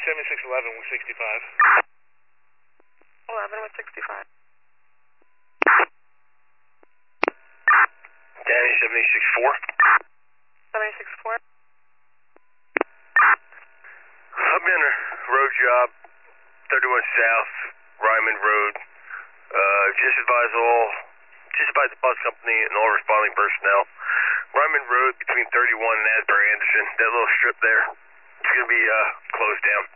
7611 with 65. 11 with 65. Danny, 764. 764. I've been a road job, 31 South, Ryman Road. Just advise the bus company and all responding personnel. Ryman Road between 31 and Asbury Anderson, that little strip there, it's going to be closed down.